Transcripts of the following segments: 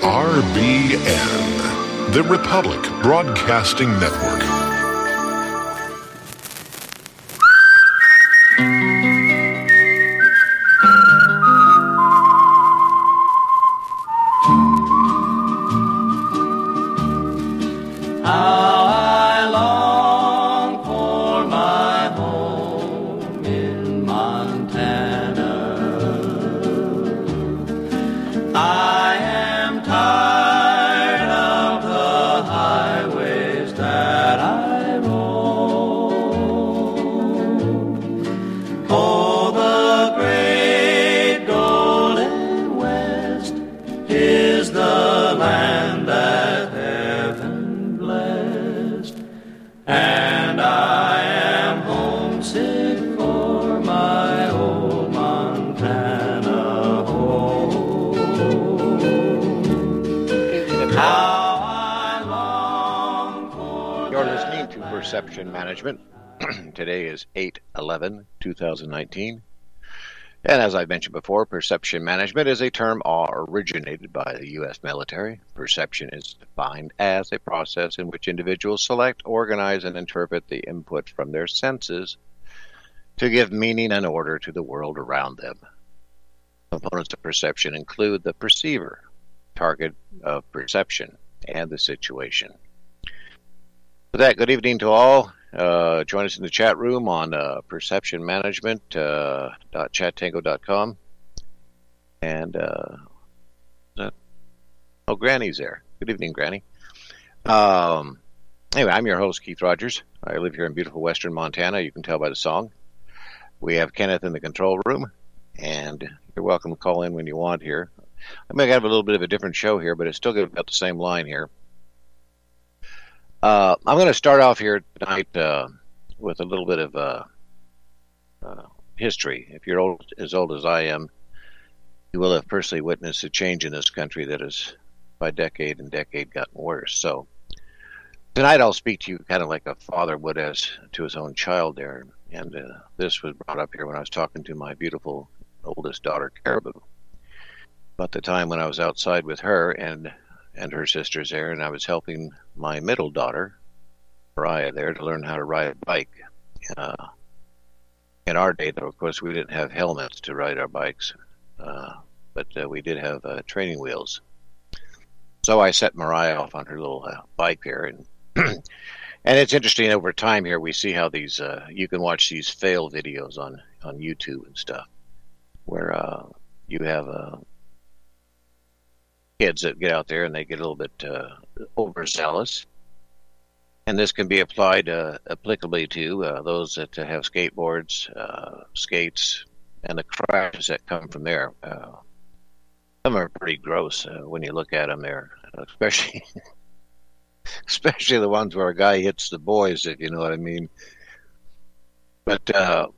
RBN, the Republic Broadcasting Network. Perception Management. Today is 8/11/2019. And as I mentioned before, perception management is a term originated by the U.S. military. Perception is defined as a process in which individuals select, organize, and interpret the input from their senses to give meaning and order to the world around them. Components of perception include the perceiver, target of perception, and the situation. With that, good evening to all. Join us in the chat room on perceptionmanagement.chattango.com. And, Granny's there. Good evening, Granny. Anyway, I'm your host, Keith Rogers. I live here in beautiful western Montana. You can tell by the song. We have Kenneth in the control room, and you're welcome to call in when you want here. I may have a little bit of a different show here, but it's still going to be about the same line here. I'm going to start off here tonight with a little bit of history. If you're as old as I am, you will have personally witnessed a change in this country that has, by decade and decade, gotten worse. So tonight I'll speak to you kind of like a father would as to his own child there. And this was brought up here when I was talking to my beautiful oldest daughter, Caribou, about the time when I was outside with her and her sisters there, and I was helping my middle daughter, Mariah, there to learn how to ride a bike. In our day, though, of course, we didn't have helmets to ride our bikes, but we did have training wheels. So I set Mariah off on her little bike here, and and it's interesting over time here we see how these you can watch these fail videos on YouTube and stuff, where you have kids that get out there and they get a little bit overzealous. And this can be applied applicably to those that have skateboards, skates, and the crashes that come from there. Some are pretty gross when you look at them there, especially the ones where a guy hits the boys, if you know what I mean. But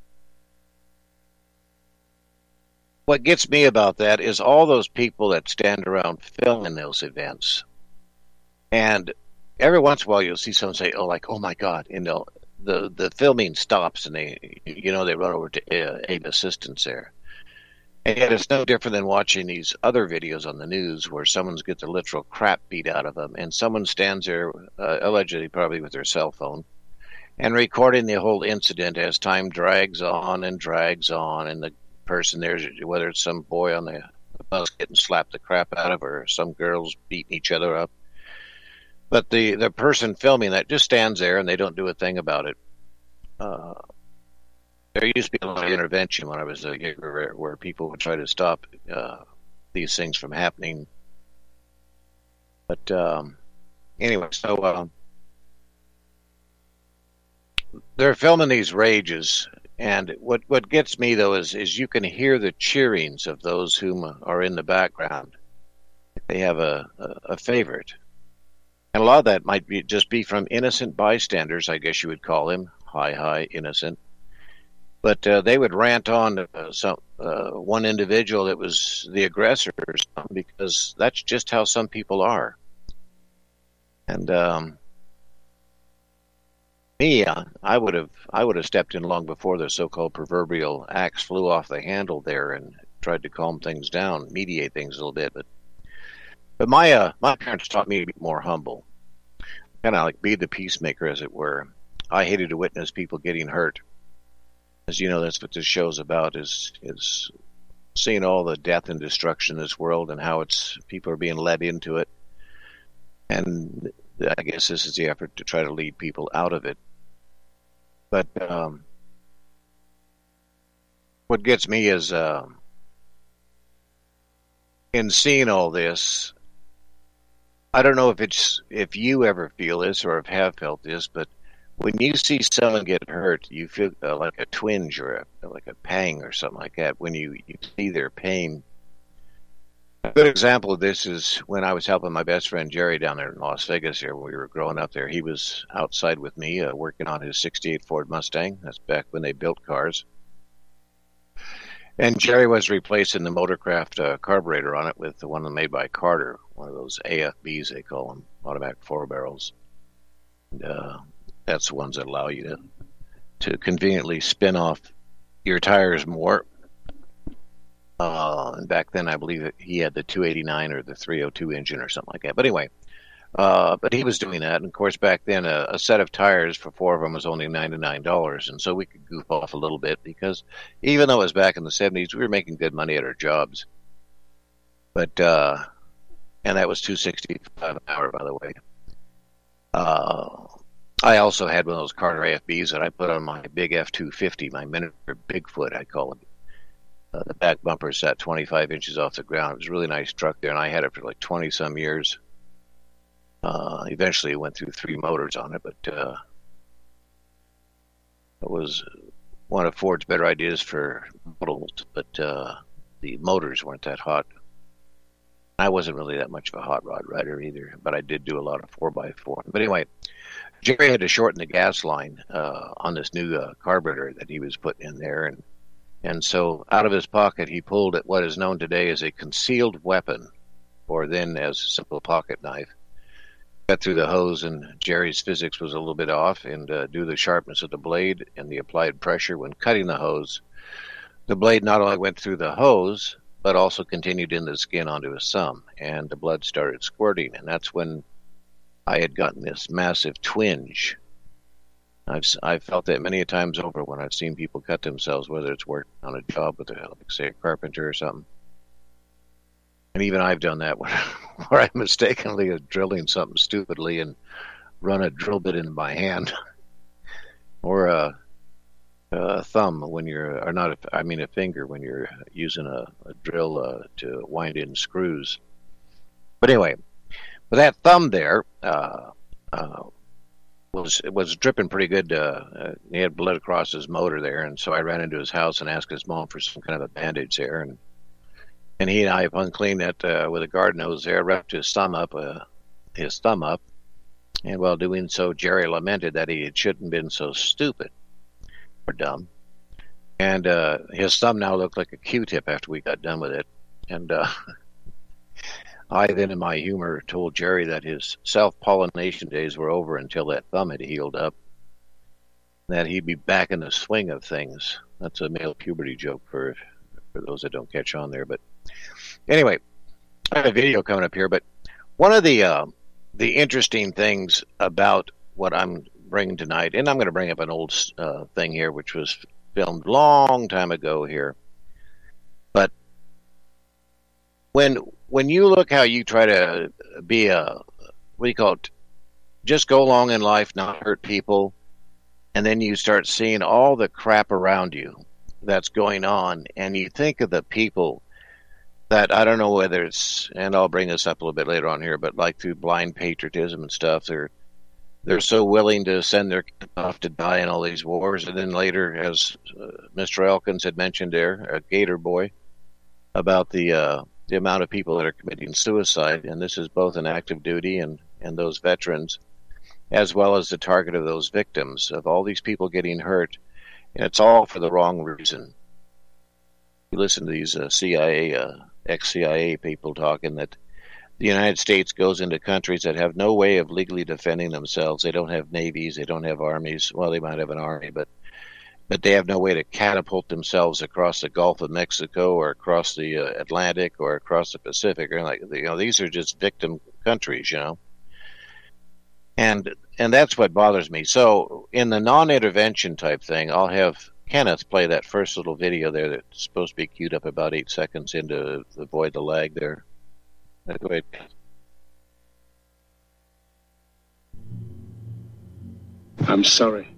what gets me about that is all those people that stand around filming those events. And every once in a while you'll see someone say, oh my God, the filming stops and they run over to aid assistance there. And yet it's no different than watching these other videos on the news where someone's get the literal crap beat out of them and someone stands there, allegedly probably with their cell phone, and recording the whole incident as time drags on and the person there, whether it's some boy on the bus getting slapped the crap out of or some girls beating each other up. But the person filming that just stands there and they don't do a thing about it. There used to be a lot of intervention when I was younger where people would try to stop these things from happening. But anyway, so they're filming these rages. And what gets me, though, is you can hear the cheerings of those whom are in the background. They have a favorite. And a lot of that might just be from innocent bystanders, I guess you would call him. Hi, innocent. But they would rant on one individual that was the aggressor or something, because that's just how some people are. And I would have stepped in long before the so-called proverbial axe flew off the handle there and tried to calm things down, mediate things a little bit. But But my parents taught me to be more humble, kind of like be the peacemaker, as it were. I hated to witness people getting hurt. As you know, that's what this show's about, is seeing all the death and destruction in this world and how it's people are being led into it. And I guess this is the effort to try to lead people out of it. But what gets me is in seeing all this, I don't know if you ever feel this or have felt this, but when you see someone get hurt, you feel like a twinge or like a pang or something like that when you see their pain. A good example of this is when I was helping my best friend Jerry down there in Las Vegas here when we were growing up there. He was outside with me working on his 68 Ford Mustang. That's back when they built cars. And Jerry was replacing the Motorcraft carburetor on it with the one made by Carter, one of those AFBs they call them, automatic four barrels. And, that's the ones that allow you to conveniently spin off your tires more. And back then, I believe he had the 289 or the 302 engine or something like that. But anyway, but he was doing that. And of course, back then, a set of tires for four of them was only $99. And so we could goof off a little bit because even though it was back in the 70s, we were making good money at our jobs. But, and that was $265 an hour, by the way. I also had one of those Carter AFBs that I put on my big F-250, my miniature Bigfoot, I call it. The back bumper sat 25 inches off the ground. It was a really nice truck there, and I had it for like 20-some years. Eventually, it went through 3 motors on it, but it was one of Ford's better ideas for models, but the motors weren't that hot. I wasn't really that much of a hot rod rider either, but I did do a lot of 4x4. But anyway, Jerry had to shorten the gas line on this new carburetor that he was putting in there, and so out of his pocket he pulled what is known today as a concealed weapon, or then as a simple pocket knife. Cut through the hose, and Jerry's physics was a little bit off, and due to the sharpness of the blade and the applied pressure when cutting the hose, the blade not only went through the hose, but also continued in the skin onto his thumb, and the blood started squirting, and that's when I had gotten this massive twinge. I've felt that many a times over when I've seen people cut themselves, whether it's working on a job with, like, say, a carpenter or something. And even I've done that where I mistakenly is drilling something stupidly and run a drill bit into my hand, or a thumb when you're, or not, a finger when you're using a drill to wind in screws. But anyway, with that thumb there, was dripping pretty good. He had blood across his motor there, and so I ran into his house and asked his mom for some kind of a bandage there, and he and I, upon cleaning that with a garden hose there, wrapped his thumb up, and while doing so, Jerry lamented that he shouldn't have been so stupid or dumb, and his thumb now looked like a Q-tip after we got done with it, and I then, in my humor, told Jerry that his self-pollination days were over until that thumb had healed up, that he'd be back in the swing of things. That's a male puberty joke for those that don't catch on there. But anyway, I have a video coming up here, but one of the interesting things about what I'm bringing tonight, and I'm going to bring up an old thing here, which was filmed long time ago here, but when you look how you try to be just go along in life, not hurt people, and then you start seeing all the crap around you that's going on, and you think of the people that, I don't know whether it's, and I'll bring this up a little bit later on here, but like through blind patriotism and stuff, they're so willing to send their kids off to die in all these wars, and then later, as Mr. Elkins had mentioned there, a Gator boy, about the amount of people that are committing suicide, and this is both an active duty and those veterans, as well as the target of those victims, of all these people getting hurt, and it's all for the wrong reason. You listen to these ex-CIA people talking that the United States goes into countries that have no way of legally defending themselves. They don't have navies, they don't have armies. Well, they might have an army, but but they have no way to catapult themselves across the Gulf of Mexico or across the Atlantic or across the Pacific. Or these are just victim countries, and that's what bothers me. So in the non-intervention type thing, I'll have Kenneth play that first little video there that's supposed to be queued up about 8 seconds in to avoid the lag there. Go ahead. I'm sorry.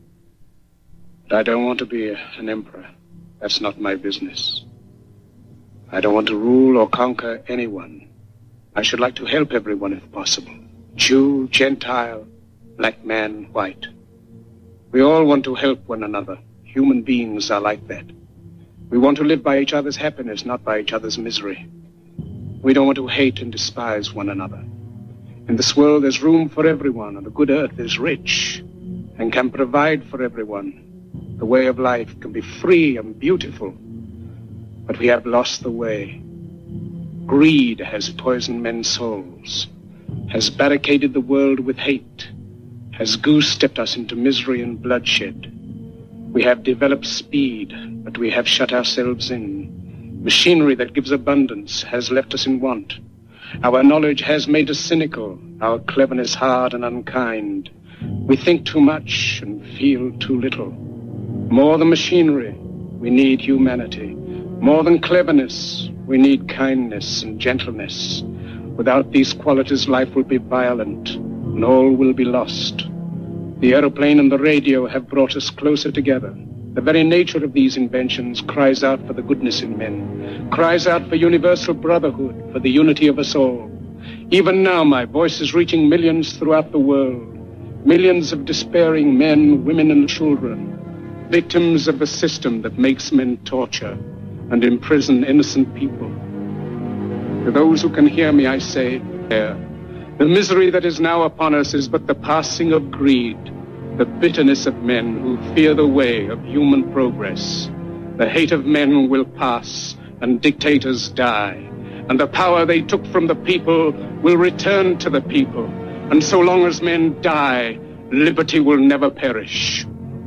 I don't want to be an emperor. That's not my business. I don't want to rule or conquer anyone. I should like to help everyone if possible. Jew, Gentile, black man, white. We all want to help one another. Human beings are like that. We want to live by each other's happiness, not by each other's misery. We don't want to hate and despise one another. In this world, there's room for everyone, and the good earth is rich and can provide for everyone. The way of life can be free and beautiful, but we have lost the way. Greed has poisoned men's souls, has barricaded the world with hate, has goose-stepped us into misery and bloodshed. We have developed speed, but we have shut ourselves in. Machinery that gives abundance has left us in want. Our knowledge has made us cynical, our cleverness hard and unkind. We think too much and feel too little. More than machinery, we need humanity. More than cleverness, we need kindness and gentleness. Without these qualities, life will be violent, and all will be lost. The aeroplane and the radio have brought us closer together. The very nature of these inventions cries out for the goodness in men, cries out for universal brotherhood, for the unity of us all. Even now, my voice is reaching millions throughout the world, millions of despairing men, women, and children, victims of a system that makes men torture and imprison innocent people. To those who can hear me, I say, the misery that is now upon us is but the passing of greed, the bitterness of men who fear the way of human progress. The hate of men will pass and dictators die, and the power they took from the people will return to the people. And so long as men die, liberty will never perish.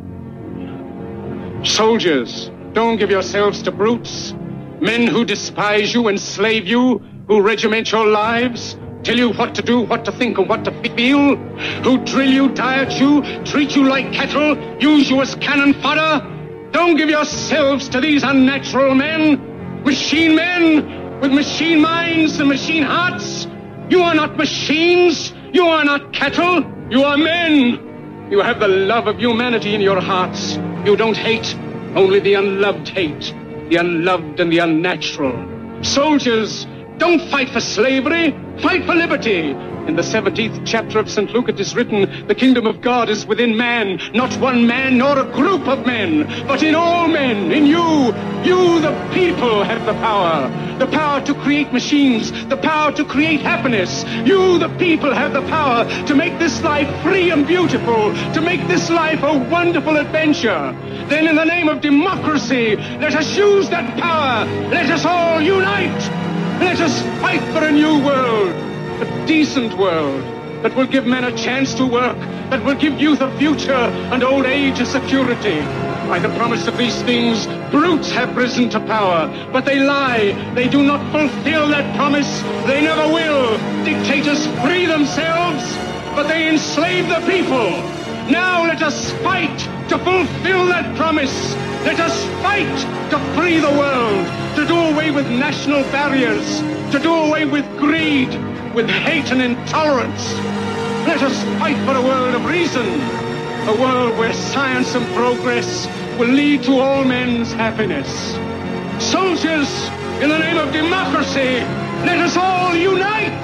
Soldiers, don't give yourselves to brutes, men who despise you, enslave you, who regiment your lives, tell you what to do, what to think, and what to feel, who drill you, diet you, treat you like cattle, use you as cannon fodder. Don't give yourselves to these unnatural men, machine men with machine minds and machine hearts. You are not machines, you are not cattle, you are men. You have the love of humanity in your hearts. You don't hate, only the unloved hate, the unloved and the unnatural. Soldiers, don't fight for slavery, fight for liberty. In the 17th chapter of St. Luke it is written, the kingdom of God is within man, not one man nor a group of men, but in all men, in you. You, the people, have the power to create machines, the power to create happiness. You, the people, have the power to make this life free and beautiful, to make this life a wonderful adventure. Then in the name of democracy, let us use that power. Let us all unite. Let us fight for a new world, a decent world that will give men a chance to work, that will give youth a future and old age a security. By the promise of these things, brutes have risen to power, but they lie. They do not fulfill that promise. They never will. Dictators free themselves, but they enslave the people. Now let us fight to fulfill that promise. Let us fight to free the world, to do away with national barriers, to do away with greed, with hate and intolerance. Let us fight for a world of reason, a world where science and progress will lead to all men's happiness. Soldiers, in the name of democracy, let us all unite!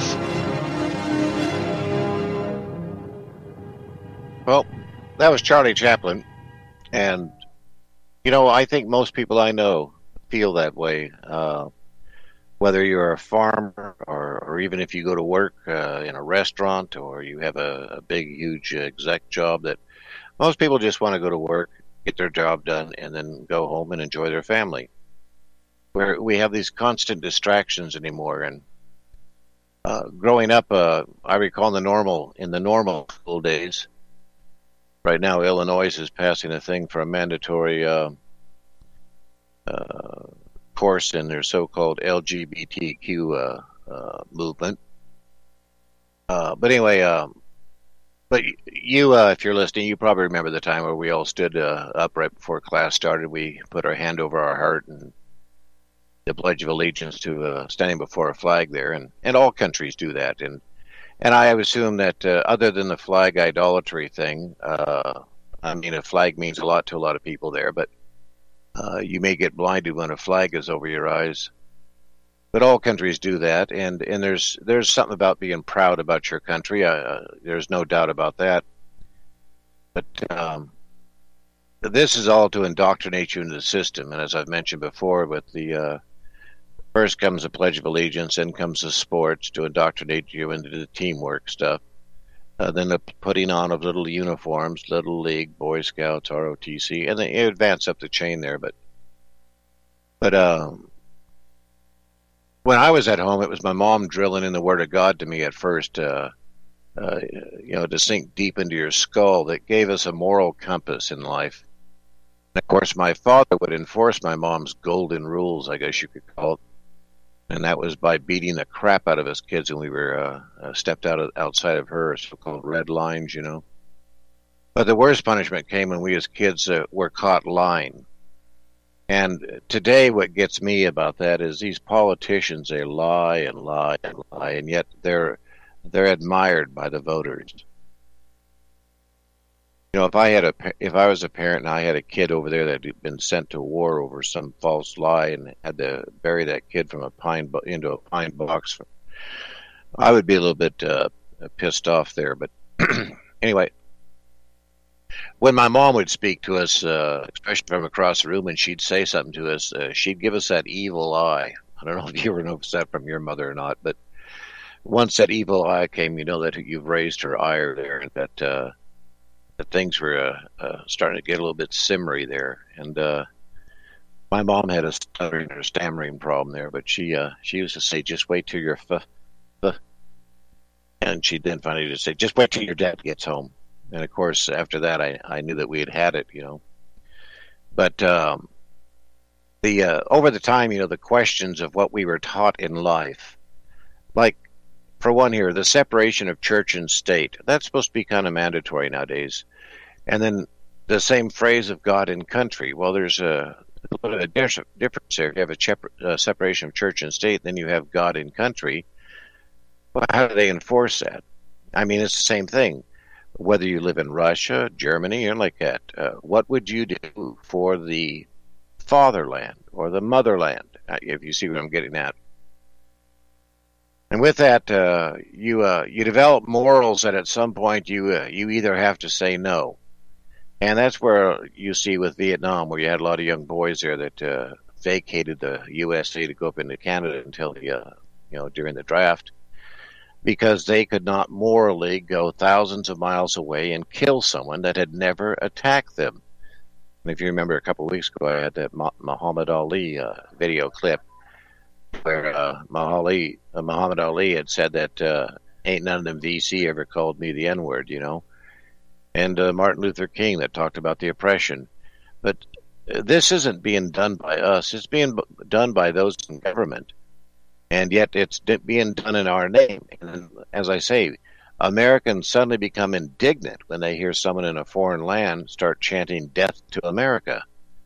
Well, that was Charlie Chaplin, and I think most people I know feel that way. Whether you're a farmer or even if you go to work in a restaurant or you have a big, huge exec job, that most people just want to go to work, get their job done, and then go home and enjoy their family. Where we have these constant distractions anymore. And growing up, I recall in the normal school days, right now, Illinois is passing a thing for a mandatory course in their so-called LGBTQ movement. But anyway, but you, if you're listening, you probably remember the time where we all stood up right before class started. We put our hand over our heart and the Pledge of Allegiance to standing before a flag there, and all countries do that. And I assume that other than the flag idolatry thing, I mean, a flag means a lot to a lot of people there, but you may get blinded when a flag is over your eyes. But all countries do that, and there's something about being proud about your country. There's no doubt about that. But this is all to indoctrinate you into the system. And as I've mentioned before, with the first comes the Pledge of Allegiance, then comes the sports to indoctrinate you into the teamwork stuff. Then the putting on of little uniforms, Little League, Boy Scouts, ROTC, and then you advance up the chain there. But when I was at home, it was my mom drilling in the Word of God to me at first, to sink deep into your skull. That gave us a moral compass in life. And of course, my father would enforce my mom's golden rules, I guess you could call it. And that was by beating the crap out of us kids when we were stepped outside of her so-called red lines, you know. But the worst punishment came when we as kids were caught lying. And today what gets me about that is these politicians, they lie and lie and lie, and yet they're admired by the voters. You know, if I was a parent and I had a kid over there that had been sent to war over some false lie and had to bury that kid from into a pine box, I would be a little bit pissed off there. But anyway, when my mom would speak to us, especially from across the room, and she'd say something to us, she'd give us that evil eye. I don't know if you ever noticed that from your mother or not, but once that evil eye came, you know that you've raised her ire there, and that things were starting to get a little bit simmery there. And my mom had a stuttering or stammering problem there, but she used to say, "Just wait till your and she then finally just say, "Just wait till your dad gets home." And of course, after that, I knew that we had it, you know. But over the time, you know, the questions of what we were taught in life, like, for one here, the separation of church and state, that's supposed to be kind of mandatory nowadays. And then the same phrase of God and country. Well, there's a little bit of difference there. If you have a separation of church and state, then you have God and country. Well, how do they enforce that? I mean, it's the same thing. Whether you live in Russia, Germany, or like that, what would you do for the fatherland or the motherland, if you see what I'm getting at? And with that, you develop morals that at some point you either have to say no. And that's where you see with Vietnam, where you had a lot of young boys there that vacated the USA to go up into Canada until during the draft, because they could not morally go thousands of miles away and kill someone that had never attacked them. And if you remember, a couple of weeks ago, I had that Muhammad Ali video clip where Muhammad Ali had said that ain't none of them VC ever called me the N-word, you know. And Martin Luther King that talked about the oppression. But this isn't being done by us. It's being done by those in government. And yet it's being done in our name. And as I say, Americans suddenly become indignant when they hear someone in a foreign land start chanting death to America.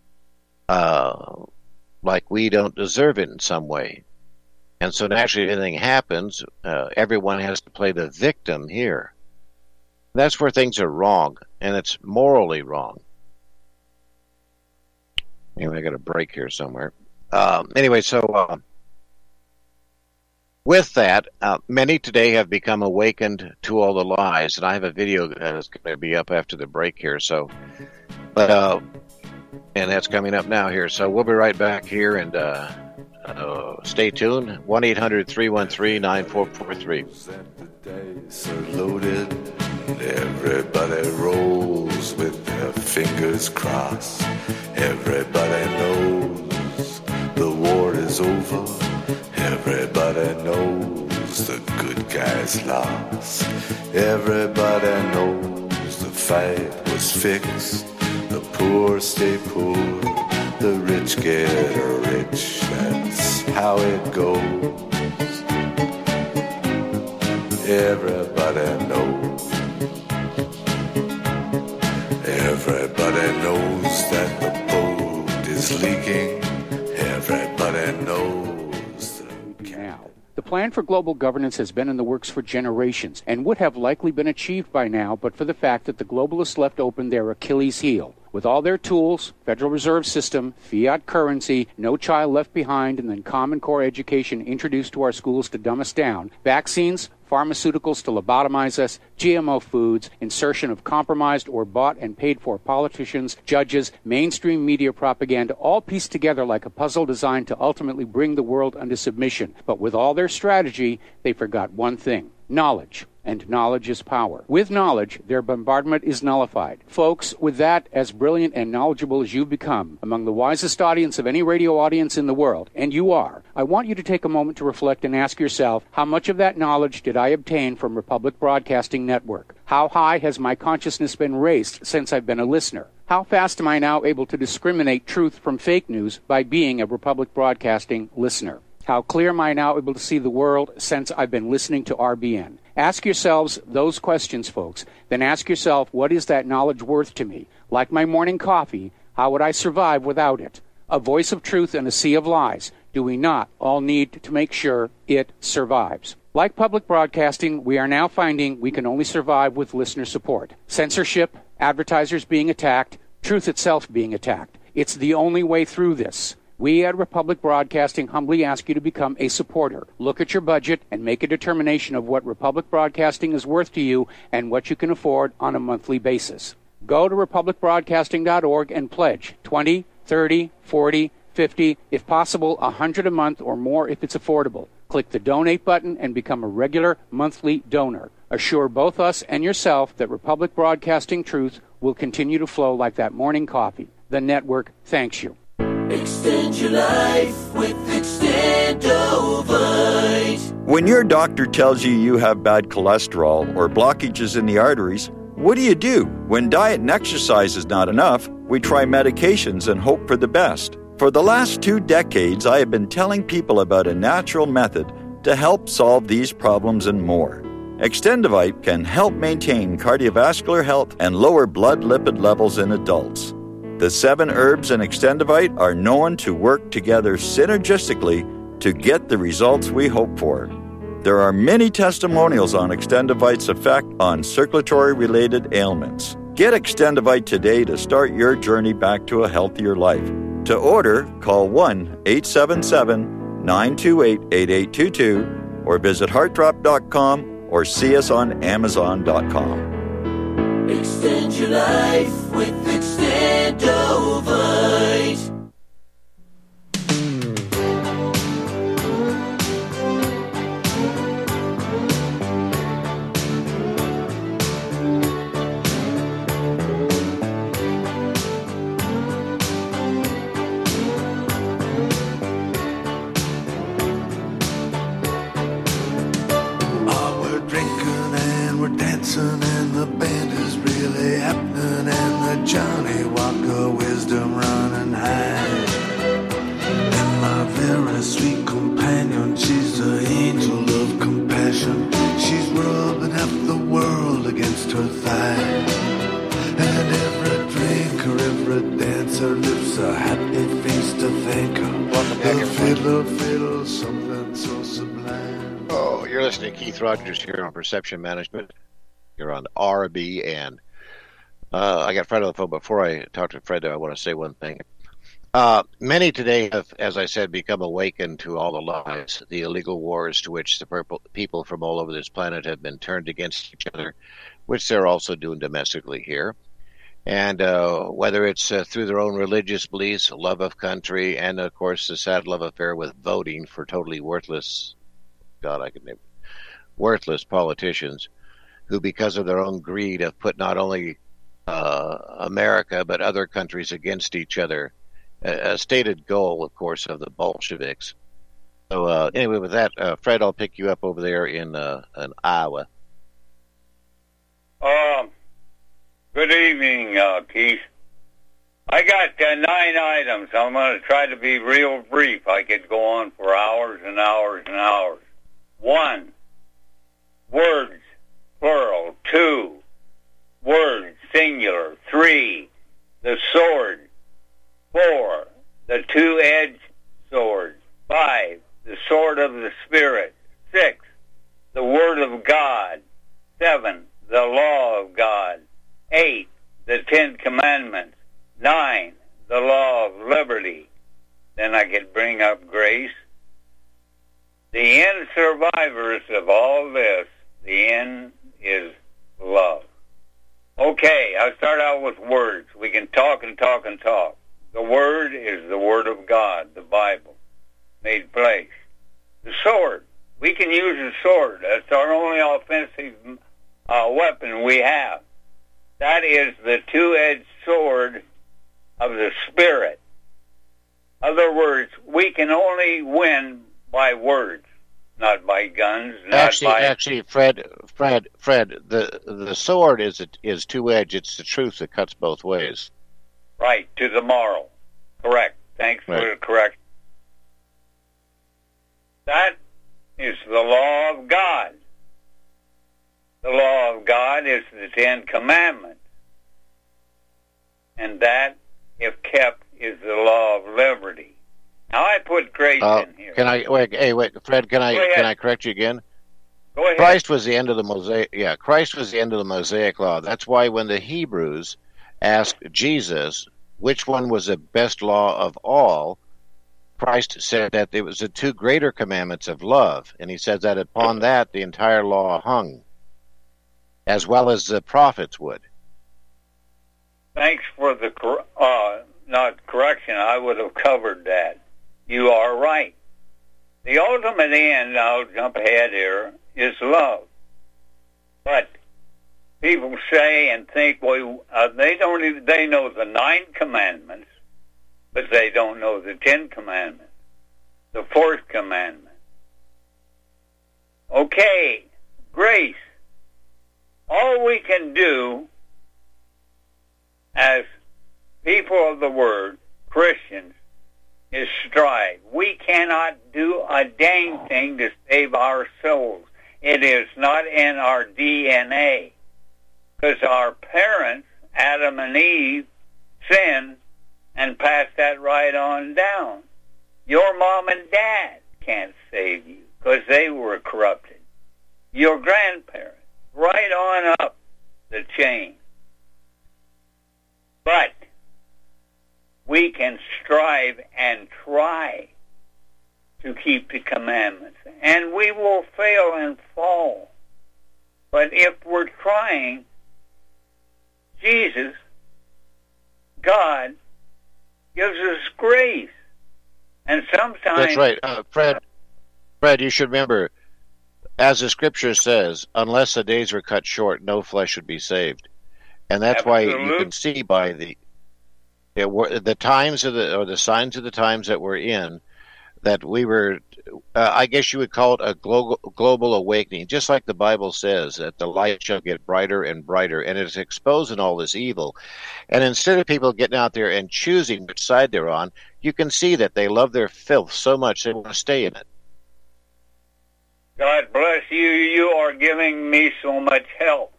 Like we don't deserve it in some way. And so naturally, if anything happens, everyone has to play the victim here. That's where things are wrong, and it's morally wrong. Anyway, I got a break here somewhere. With that, many today have become awakened to all the lies, and I have a video that's going to be up after the break here. And that's coming up now here. So we'll be right back here, and stay tuned. 1-800-313-9443. So loaded, everybody rolls with their fingers crossed. Everybody knows the war is over. Everybody knows the good guys lost. Everybody knows the fight was fixed. The poor stay poor, the rich get rich. That's how it goes. Everybody knows. Everybody knows that the boat is leaking. Everybody knows. Now, the plan for global governance has been in the works for generations and would have likely been achieved by now but for the fact that the globalists left open their Achilles heel. With all their tools, Federal Reserve System, fiat currency, no child left behind, and then Common Core education introduced to our schools to dumb us down, vaccines, pharmaceuticals to lobotomize us, GMO foods, insertion of compromised or bought and paid for politicians, judges, mainstream media propaganda, all pieced together like a puzzle designed to ultimately bring the world under submission. But with all their strategy, they forgot one thing: knowledge. And knowledge is power. With knowledge, their bombardment is nullified. Folks, with that, as brilliant and knowledgeable as you've become, among the wisest audience of any radio audience in the world, and you are, I want you to take a moment to reflect and ask yourself, how much of that knowledge did I obtain from Republic Broadcasting Network? How high has my consciousness been raised since I've been a listener? How fast am I now able to discriminate truth from fake news by being a Republic Broadcasting listener? How clear am I now able to see the world since I've been listening to RBN? Ask yourselves those questions, folks. Then ask yourself, what is that knowledge worth to me? Like my morning coffee, how would I survive without it? A voice of truth in a sea of lies. Do we not all need to make sure it survives? Like public broadcasting, we are now finding we can only survive with listener support. Censorship, advertisers being attacked, truth itself being attacked. It's the only way through this. We at Republic Broadcasting humbly ask you to become a supporter. Look at your budget and make a determination of what Republic Broadcasting is worth to you and what you can afford on a monthly basis. Go to republicbroadcasting.org and pledge $20, $30, $40, $50, if possible, $100 a month or more if it's affordable. Click the donate button and become a regular monthly donor. Assure both us and yourself that Republic Broadcasting truth will continue to flow like that morning coffee. The network thanks you. Extend your life with Extendovite. When your doctor tells you you have bad cholesterol or blockages in the arteries, what do? When diet and exercise is not enough, we try medications and hope for the best. For the last 2 decades, I have been telling people about a natural method to help solve these problems and more. Extendovite can help maintain cardiovascular health and lower blood lipid levels in adults. The 7 herbs in Extendovite are known to work together synergistically to get the results we hope for. There are many testimonials on Extendovite's effect on circulatory-related ailments. Get Extendovite today to start your journey back to a healthier life. To order, call 1-877-928-8822 or visit heartdrop.com or see us on amazon.com. Extend your life with Extendovite. We're drinking and we're dancing and the band is really happening and the Johnny Walker wisdom running high. And my very sweet companion, she's the angel of compassion. She's rubbing up the world against her thigh. And every drinker, every dancer lips a happy face to thank her. The fiddler, something so sublime. Oh, you're listening to Keith Rogers here on Perception Management. You're on RBN. I got Fred on the phone. Before I talk to Fred, I want to say one thing. Many today have, as I said, become awakened to all the lies, the illegal wars to which the people from all over this planet have been turned against each other, which they're also doing domestically here. And whether it's through their own religious beliefs, love of country, and, of course, the sad love affair with voting for totally worthless, worthless politicians who, because of their own greed, have put not only America but other countries against each other. A stated goal, of course, of the Bolsheviks. So anyway, with that, Fred, I'll pick you up over there in Iowa. Good Good evening, Keith. I got 9 items. I'm going to try to be real brief. I could go on for hours and hours and hours. 1, words, plural. 2, words, singular. 3, the sword. 4, the two-edged sword. 5, the sword of the Spirit. 6, the Word of God. 7, the law of God. 8, the 10 Commandments. 9, the law of liberty. Then I could bring up grace. The end survivors of all this, the end is love. Okay, I'll start out with words. We can talk and talk and talk. The Word is the Word of God, the Bible, made flesh. The sword. We can use the sword. That's our only offensive weapon we have. That is the two-edged sword of the Spirit. In other words, we can only win by words, not by guns. Actually, Fred, the sword is two-edged. It's the truth that cuts both ways. Right, to the moral. Correct. Thanks for the correction. That is the law of God. The law of God is the 10 Commandments. And that, if kept, is the law of liberty. Now I put grace in here. Can I wait, Fred? Can I correct you again? Go ahead. Christ was the end of the Mosaic. Yeah, Christ was the end of the Mosaic law. That's why when the Hebrews asked Jesus which one was the best law of all, Christ said that it was the 2 greater commandments of love, and he said that upon that the entire law hung, as well as the prophets would. Thanks for the not correction. I would have covered that. You are right. The ultimate end, I'll jump ahead here, is love. But people say and think, well, they know the 9 commandments, but they don't know the 10 commandments, the 4th commandment. Okay, grace. All we can do as people of the Word, Christians, is strive. We cannot do a dang thing to save our souls. It is not in our DNA. Because our parents, Adam and Eve, sinned and passed that right on down. Your mom and dad can't save you because they were corrupted. Your grandparents, right on up the chain. But we can strive and try to keep the commandments. And we will fail and fall. But if we're trying, Jesus, God, gives us grace. And sometimes... That's right. Fred, you should remember, as the Scripture says, unless the days were cut short, no flesh would be saved. And that's why you can see by the times of the signs of the times that we're in, that we were, I guess you would call it a global awakening, just like the Bible says, that the light shall get brighter and brighter, and it's exposing all this evil. And instead of people getting out there and choosing which side they're on, you can see that they love their filth so much they want to stay in it. God bless you. You are giving me so much help.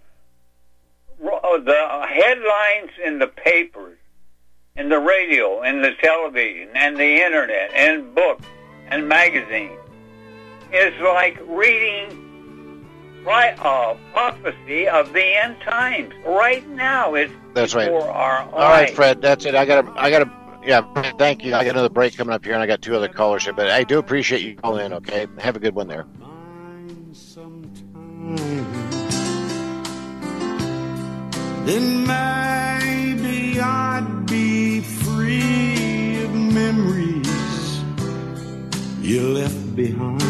The headlines in the papers, in the radio, in the television, and the internet, and books, and magazines, is like reading prophecy of the end times. Right now, it's that's right. Before our eyes. All right, Fred, that's it. I gotta. Yeah, thank you. I got another break coming up here, and I got 2 other callers here, but I do appreciate you calling in. Okay, have a good one there. Then maybe I'd be free of memories you left behind.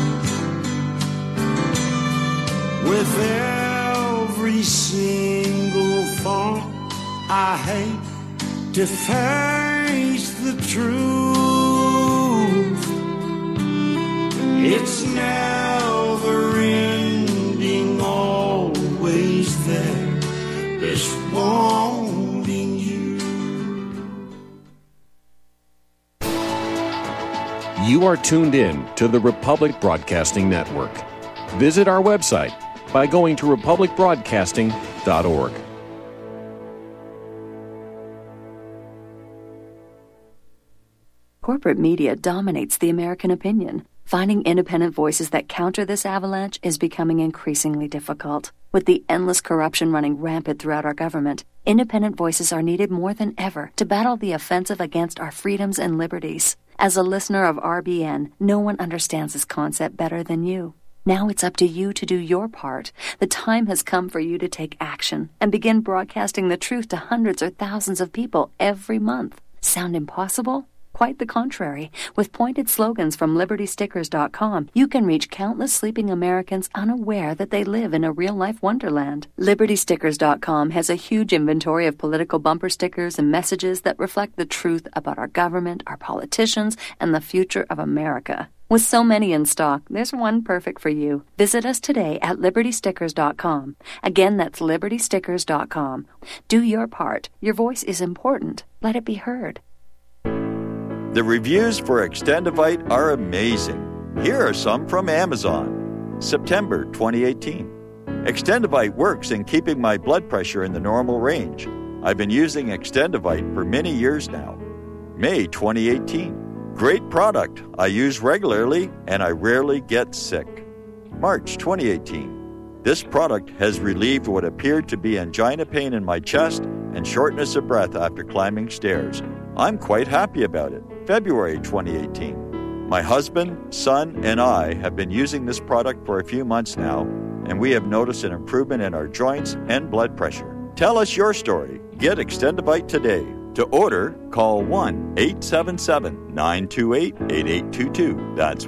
With every single thought, I hate to face the truth. It's never ending, always there. is wanting you. You are tuned in to the Republic Broadcasting Network. Visit our website by going to republicbroadcasting.org. Corporate media dominates the American opinion. Finding independent voices that counter this avalanche is becoming increasingly difficult. With the endless corruption running rampant throughout our government, independent voices are needed more than ever to battle the offensive against our freedoms and liberties. As a listener of RBN, no one understands this concept better than you. Now it's up to you to do your part. The time has come for you to take action and begin broadcasting the truth to hundreds or thousands of people every month. Sound impossible? Quite the contrary. With pointed slogans from LibertyStickers.com, you can reach countless sleeping Americans unaware that they live in a real-life wonderland. LibertyStickers.com has a huge inventory of political bumper stickers and messages that reflect the truth about our government, our politicians, and the future of America. With so many in stock, there's one perfect for you. Visit us today at LibertyStickers.com. Again, that's LibertyStickers.com. Do your part. Your voice is important. Let it be heard. The reviews for Extendivite are amazing. Here are some from Amazon. September 2018. Extendivite works in keeping my blood pressure in the normal range. I've been using Extendivite for many years now. May 2018. Great product. I use regularly and I rarely get sick. March 2018. This product has relieved what appeared to be angina pain in my chest and shortness of breath after climbing stairs. I'm quite happy about it. February 2018. My husband, son, and I have been using this product for a few months now, and we have noticed an improvement in our joints and blood pressure. Tell us your story. Get Extendivite today. To order, call 1-877-928-8822. That's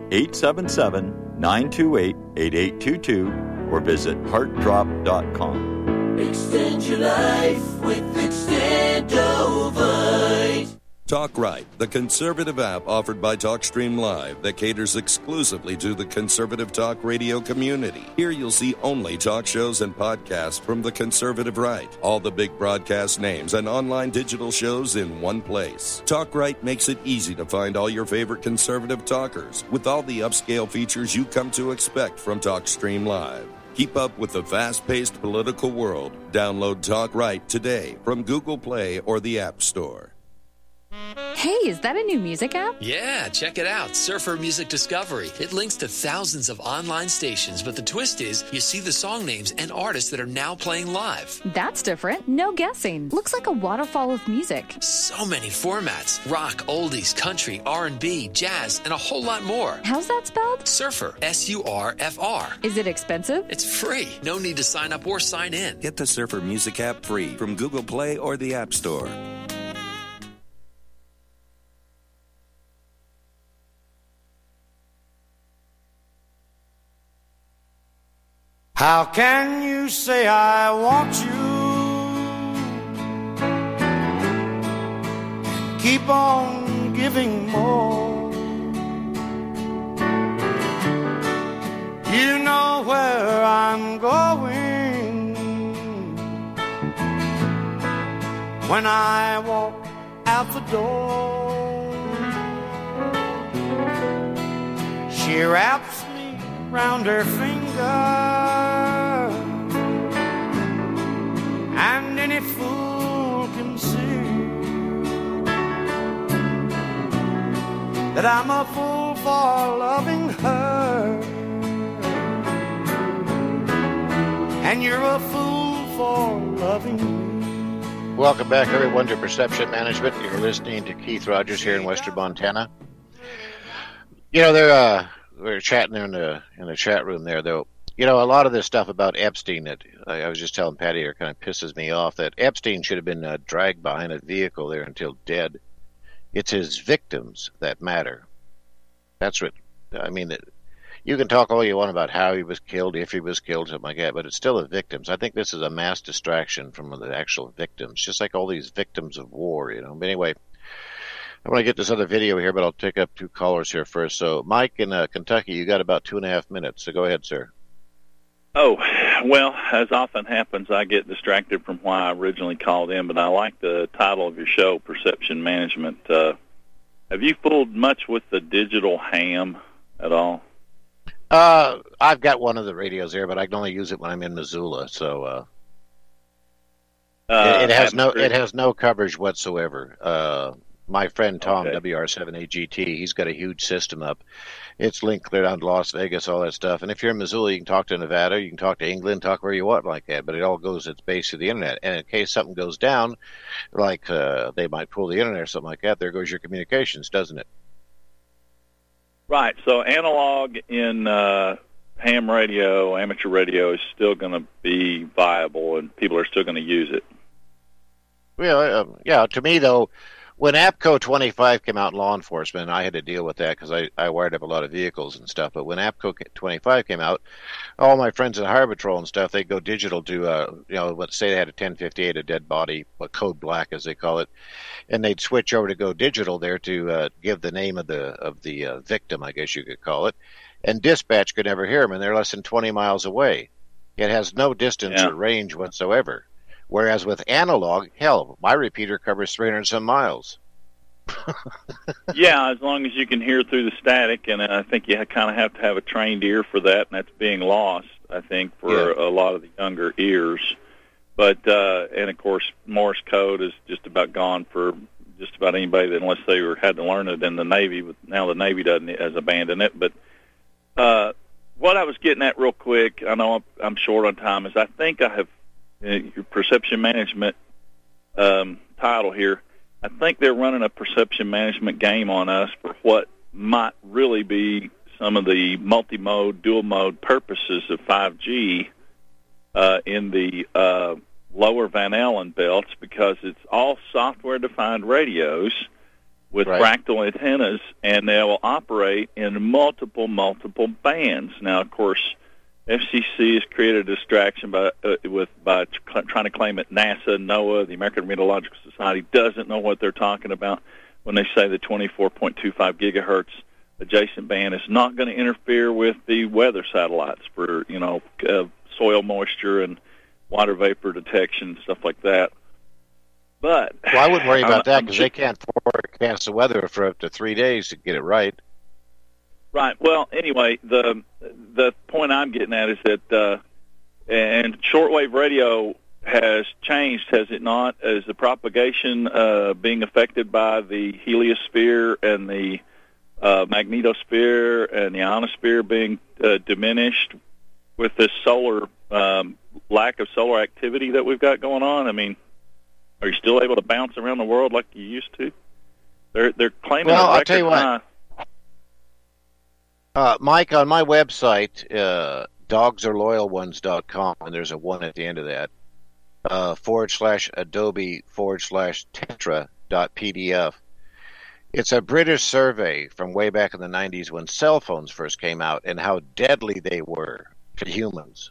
1-877-928-8822, or visit heartdrop.com. Extend your life with Extendovite. Talk Right, the conservative app offered by TalkStream Live that caters exclusively to the conservative talk radio community. Here you'll see only talk shows and podcasts from the conservative right. All the big broadcast names and online digital shows in one place. Talk Right makes it easy to find all your favorite conservative talkers with all the upscale features you come to expect from TalkStream Live. Keep up with the fast-paced political world. Download Talk Right today from Google Play or the App Store. Hey, is that a new music app? Yeah, check it out. Surfer Music Discovery. It links to thousands of online stations, but the twist is you see the song names and artists that are now playing live. That's different. No guessing. Looks like a waterfall of music. So many formats. Rock, oldies, country, R&B, jazz, and a whole lot more. How's that spelled? Surfer. S-U-R-F-R. Is it expensive? It's free. No need to sign up or sign in. Get the Surfer Music app free from Google Play or the App Store. How can you say I want you? Keep on giving more. You know where I'm going when I walk out the door. She wraps me round her finger, and any fool can see that I'm a fool for loving her, and you're a fool for loving me. Welcome back, everyone, to Perception Management. You're listening to Keith Rogers here in Western Montana. You know, we're chatting in the chat room there, though. You know, a lot of this stuff about Epstein that I was just telling Patty here kind of pisses me off, that Epstein should have been dragged behind a vehicle there until dead. It's his victims that matter. That's what, I mean, you can talk all you want about how he was killed, if he was killed, something like that, but it's still the victims. I think this is a mass distraction from the actual victims, just like all these victims of war, you know. But anyway, I want to get this other video here, but I'll take up two callers here first. So, Mike in Kentucky, you got about 2.5 minutes, so go ahead, sir. Oh, Well, as often happens, I get distracted from why I originally called in, but I like the title of your show, Perception Management. Have you fooled much with the digital ham at all? I've got one of the radios there, but I can only use it when I'm in Missoula, so it has no coverage whatsoever. My friend Tom, WR7AGT, he's got a huge system up. It's linked clear down to Las Vegas, all that stuff. And if you're in Missoula, you can talk to Nevada, you can talk to England, talk where you want like that. But it all goes, it's based to the internet. And in case something goes down, like they might pull the internet or something like that, there goes your communications, doesn't it? Right. So analog in ham radio, amateur radio is still going to be viable, and people are still going to use it. Well, yeah, to me, though, when APCO 25 came out in law enforcement, I had to deal with that because I wired up a lot of vehicles and stuff. But when APCO 25 came out, all my friends in Highway Patrol and stuff, they'd go digital to, let's say they had a 1058, a dead body, a code black as they call it, and they'd switch over to go digital there to give the name of the victim, I guess you could call it, and dispatch could never hear them, and they're less than 20 miles away. It has no distance or range whatsoever. Whereas with analog, hell, my repeater covers 300-some miles. Yeah, as long as you can hear through the static, and I think you kind of have to have a trained ear for that, and that's being lost, I think, for a lot of the younger ears. But, and of course, Morse code is just about gone for just about anybody, that, unless they had to learn it in the Navy. But now the Navy has abandoned it. But what I was getting at real quick, I know I'm short on time, is I think I have your perception management title here. I think they're running a perception management game on us for what might really be some of the multi-mode, dual-mode purposes of 5G in the lower Van Allen belts, because it's all software-defined radios with fractal antennas, and they will operate in multiple bands. Now, of course, FCC has created a distraction by trying to claim that NASA, NOAA, the American Meteorological Society doesn't know what they're talking about when they say the 24.25 gigahertz adjacent band is not going to interfere with the weather satellites for soil moisture and water vapor detection and stuff like that. But I wouldn't worry about that because they can't forecast the weather for up to 3 days to get it right. Right. Well, anyway, the point I'm getting at is that, and shortwave radio has changed, has it not? Is the propagation being affected by the heliosphere and the magnetosphere and the ionosphere being diminished with this solar lack of solar activity that we've got going on? I mean, are you still able to bounce around the world like you used to? They're claiming a record I'll tell you high. Mike, on my website, dogsareloyalones.com, and there's a 1 at the end of that, /Adobe/Tetra.pdf. It's a British survey from way back in the 90s when cell phones first came out and how deadly they were to humans.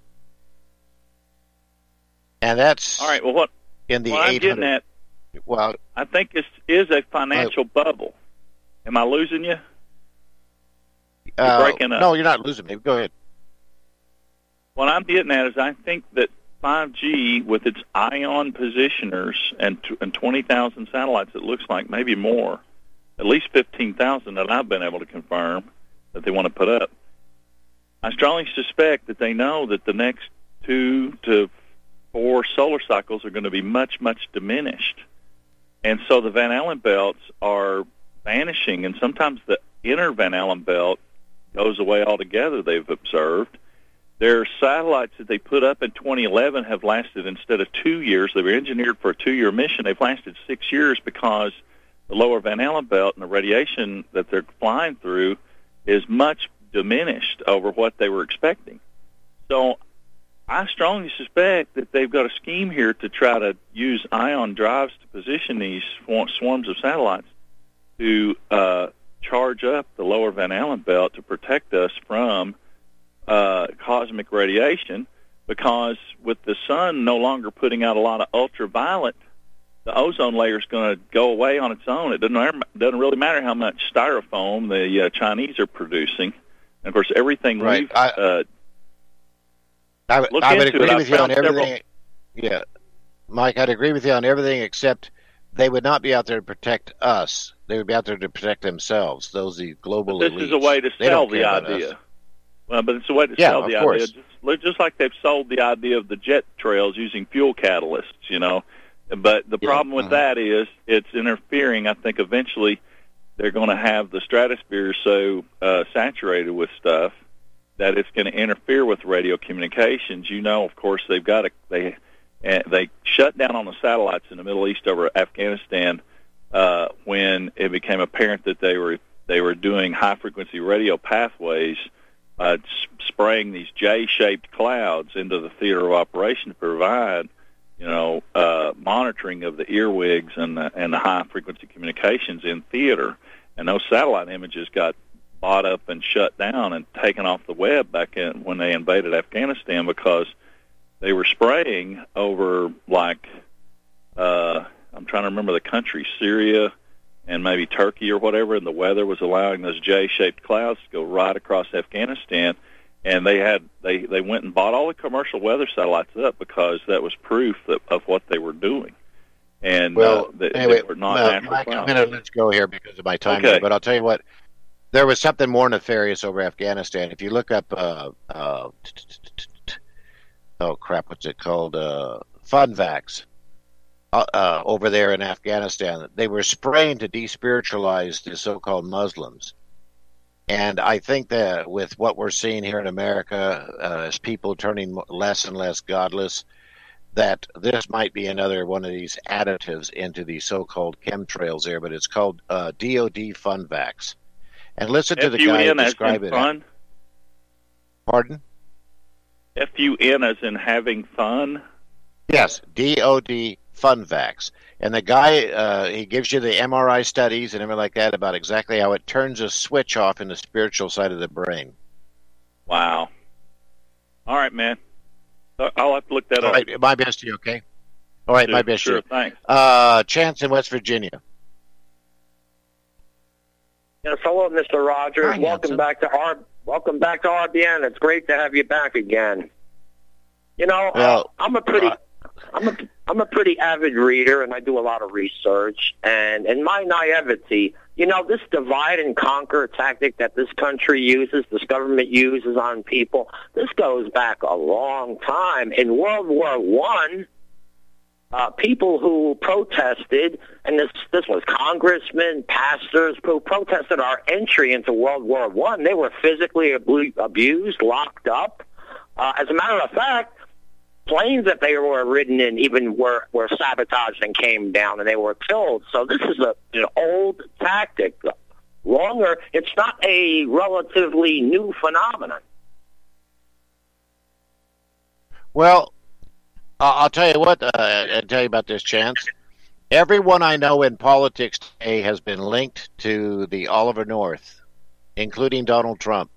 And that's all right. Well, what in the I'm getting at, I think this is a financial bubble. Am I losing you? You're breaking up. No, you're not losing me. Go ahead. What I'm getting at is I think that 5G, with its ion positioners and 20,000 satellites, it looks like, maybe more, at least 15,000 that I've been able to confirm that they want to put up. I strongly suspect that they know that the next 2 to 4 solar cycles are going to be much, much diminished. And so the Van Allen belts are vanishing, and sometimes the inner Van Allen belt goes away altogether, they've observed. Their satellites that they put up in 2011 have lasted, instead of 2 years, they were engineered for a 2-year mission, they've lasted 6 years because the lower Van Allen belt and the radiation that they're flying through is much diminished over what they were expecting. So I strongly suspect that they've got a scheme here to try to use ion drives to position these swarms of satellites to charge up the lower Van Allen belt to protect us from cosmic radiation, because with the sun no longer putting out a lot of ultraviolet, the ozone layer is going to go away on its own. It doesn't really matter how much styrofoam the Chinese are producing. And of course, everything I would agree with you on everything. Yeah, Mike, I'd agree with you on everything except they would not be out there to protect us. They would be out there to protect themselves. Those the global elites. This is a way to sell the idea. Well, but it's a way to sell the idea. Just like they've sold the idea of the jet trails using fuel catalysts, But the problem with that is it's interfering. I think eventually they're going to have the stratosphere so saturated with stuff that it's going to interfere with radio communications. Of course, they shut down on the satellites in the Middle East over Afghanistan when it became apparent that they were doing high-frequency radio pathways, spraying these J-shaped clouds into the theater of operation to provide, monitoring of the earwigs and the high-frequency communications in theater. And those satellite images got bought up and shut down and taken off the web back when they invaded Afghanistan because they were spraying over, I'm trying to remember the country, Syria and maybe Turkey or whatever, and the weather was allowing those J-shaped clouds to go right across Afghanistan. And they went and bought all the commercial weather satellites up because that was proof of what they were doing. And they were not natural Mike, clouds. I'm going to let you go here because of my time here, but I'll tell you what. There was something more nefarious over Afghanistan. If you look up, what's it called? Funvax. Over there in Afghanistan, they were spraying to despiritualize the so-called Muslims. And I think that with what we're seeing here in America, as people turning less and less godless, that this might be another one of these additives into the so-called chemtrails there, but it's called DOD Funvax. And listen to the guy who described it. Fun? Pardon? FUN as in having fun? Yes, DOD Funvax. And the guy, he gives you the MRI studies and everything like that about exactly how it turns a switch off in the spiritual side of the brain. Wow. All right, man. I'll have to look that up. All right, my best to you, okay? All right, my best to you. Thanks. Chance in West Virginia. Yes, hello, Mr. Rogers. Hi, welcome back to RBN. It's great to have you back again. I'm a pretty avid reader, and I do a lot of research. And in my naivety, this divide and conquer tactic that this country uses, this government uses on people, this goes back a long time. In World War I, people who protested, and this was congressmen, pastors who protested our entry into World War I. They were physically abused, locked up. As a matter of fact, planes that they were ridden in even were sabotaged and came down, and they were killed. So this is an old tactic. Longer, it's not a relatively new phenomenon. Well, I'll tell you what. I'll tell you about this, Chance. Everyone I know in politics today has been linked to the Oliver North, including Donald Trump.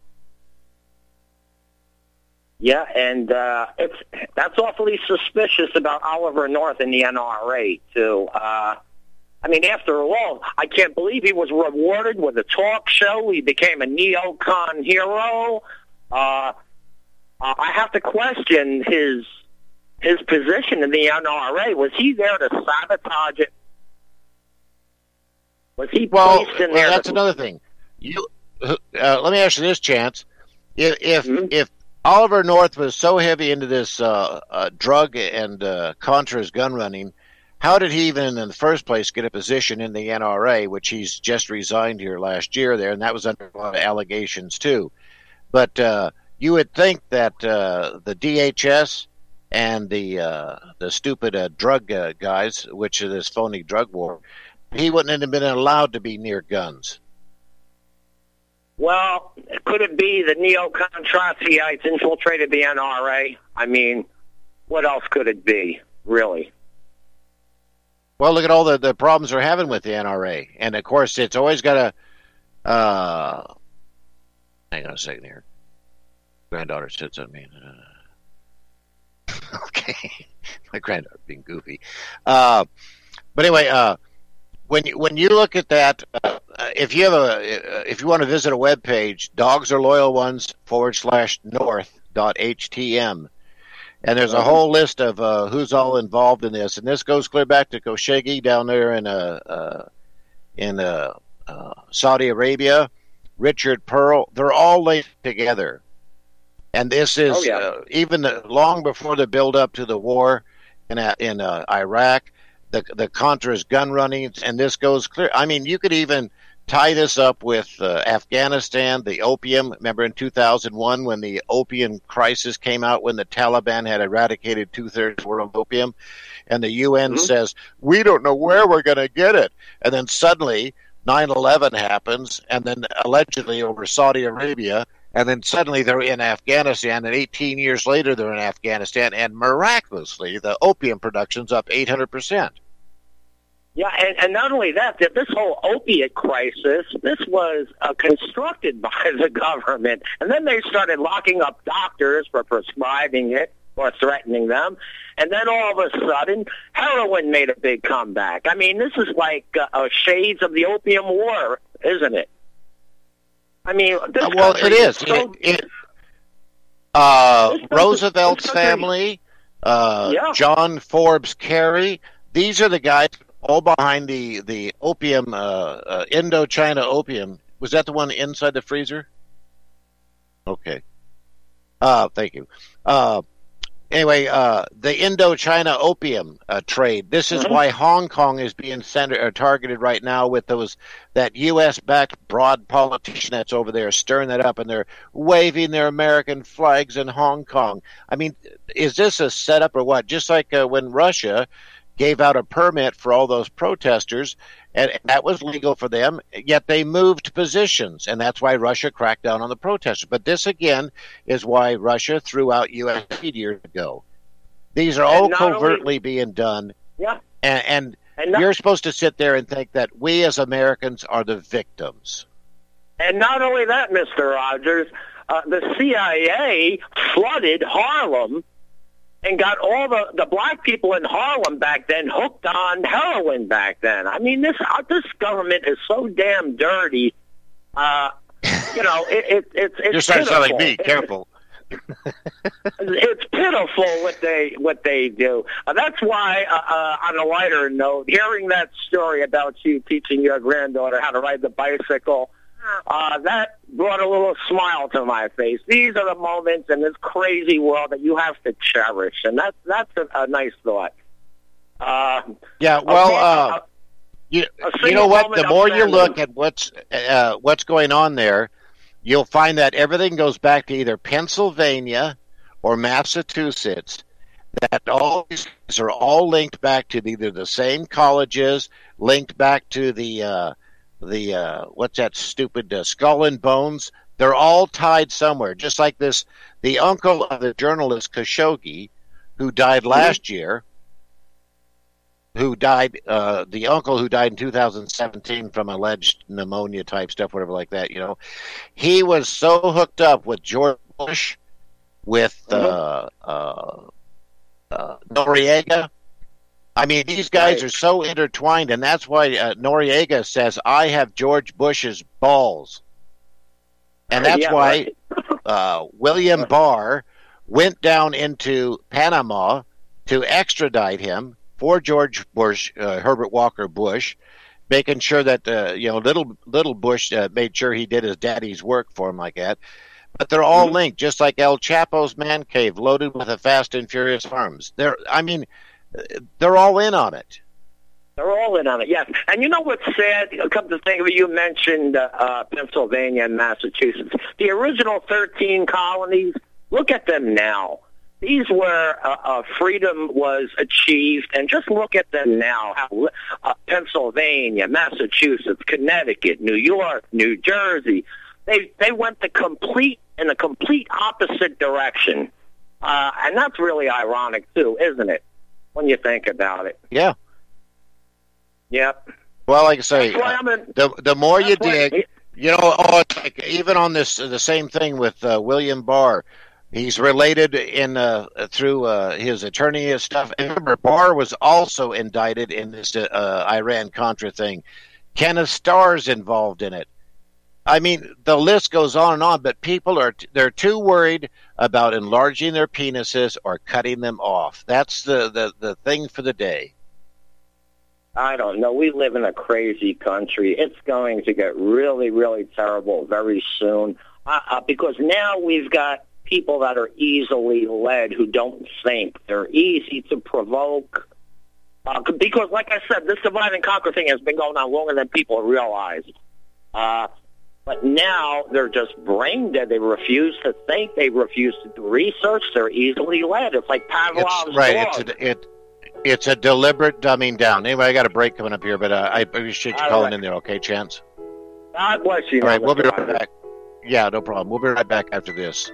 Yeah, and that's awfully suspicious about Oliver North and the NRA, too. After all, I can't believe he was rewarded with a talk show. He became a neocon hero. I have to question his position in the NRA. Was he there to sabotage it? Was he placed in there? Well, that's another thing. Let me ask you this, Chance. If Oliver North was so heavy into this drug and Contras gun running, how did he even in the first place get a position in the NRA, which he's just resigned here last year there, and that was under a lot of allegations too. But you would think that the DHS and the stupid drug guys, which is this phony drug war, he wouldn't have been allowed to be near guns. Well, could it be the neocon Trotskyites infiltrated the NRA? What else could it be, really? Well, look at all the problems they're having with the NRA. And, of course, it's always got a... hang on a second here. Granddaughter sits on me. Okay. My granddaughter being goofy. But anyway... When you look at that, if you want to visit a web page, dogsarloyalones.north.htm, And there's a whole list of who's all involved in this, and this goes clear back to Khashoggi down there in Saudi Arabia, Richard Pearl. They're all linked together, and this is even long before the build up to the war in Iraq, the Contra's gun running, and this goes clear. I mean, you could even tie this up with Afghanistan, the opium. Remember in 2001 when the opium crisis came out, when the Taliban had eradicated 2/3 of world opium, and the UN says, we don't know where we're going to get it. And then suddenly 9/11 happens, and then allegedly over Saudi Arabia, and then suddenly they're in Afghanistan, and 18 years later they're in Afghanistan, and miraculously the opium production's up 800%. Yeah, and not only that, this whole opiate crisis, this was constructed by the government. And then they started locking up doctors for prescribing it or threatening them. And then all of a sudden, heroin made a big comeback. I mean, this is like shades of the Opium War, isn't it? I mean, well, it is. Roosevelt's family, John Forbes Carey, these are the guys all behind the opium, Indochina opium. Was that the one inside the freezer? Okay. Thank you. Anyway, the Indochina opium trade. This is why Hong Kong is being targeted right now with that U.S.-backed broad politician that's over there stirring that up, and they're waving their American flags in Hong Kong. I mean, is this a setup or what? Just like when Russia gave out a permit for all those protesters, and that was legal for them, yet they moved positions, and that's why Russia cracked down on the protesters. But this, again, is why Russia threw out U.S. aid years ago. These are all covertly being done, and you're supposed to sit there and think that we as Americans are the victims. And not only that, Mr. Rogers, the CIA flooded Harlem and got all the black people in Harlem back then hooked on heroin back then. I mean, this government is so damn dirty. It's you're starting to sound like me. Careful. It's pitiful what they do. That's why, on a lighter note, hearing that story about you teaching your granddaughter how to ride the bicycle, that brought a little smile to my face. These are the moments in this crazy world that you have to cherish, and that's a nice thought. You know what? The more you look at what's going on there, you'll find that everything goes back to either Pennsylvania or Massachusetts. That all these are all linked back to either the same colleges, linked back to the what's that stupid Skull and Bones? They're all tied somewhere. Just like this, the uncle of the journalist Khashoggi, who died last year, the uncle who died in 2017 from alleged pneumonia type stuff, whatever like that, he was so hooked up with George Bush, with Noriega. I mean, these guys are so intertwined, and that's why Noriega says, I have George Bush's balls. And that's why William Barr went down into Panama to extradite him for George Bush, Herbert Walker Bush, making sure that, little Bush made sure he did his daddy's work for him like that. But they're all linked, just like El Chapo's man cave, loaded with the Fast and Furious arms. They're all in on it. They're all in on it, yes. And you know what's sad? Come to think of it, you mentioned Pennsylvania and Massachusetts. The original 13 colonies, look at them now. These were freedom was achieved, and just look at them now. How Pennsylvania, Massachusetts, Connecticut, New York, New Jersey, they went in the complete opposite direction. And that's really ironic, too, isn't it? When you think about it. Yeah. Yep. Well, like I say, the more you dig, it's like even on the same thing with William Barr. He's related through his attorney and stuff. And remember, Barr was also indicted in this Iran-Contra thing. Kenneth Starr's involved in it. I mean, the list goes on and on, but people they're too worried about enlarging their penises or cutting them off. That's the thing for the day. I don't know. We live in a crazy country. It's going to get really, really terrible very soon because now we've got people that are easily led who don't think. They're easy to provoke. Because, like I said, this divide and conquer thing has been going on longer than people realize. But now they're just brain dead. They refuse to think. They refuse to do research. They're easily led. It's like Pavlov's dog. It's a deliberate dumbing down. Anyway, I got a break coming up here, but I appreciate you calling in there, okay, Chance? God bless you. All right, we'll be right back. Yeah, no problem. We'll be right back after this.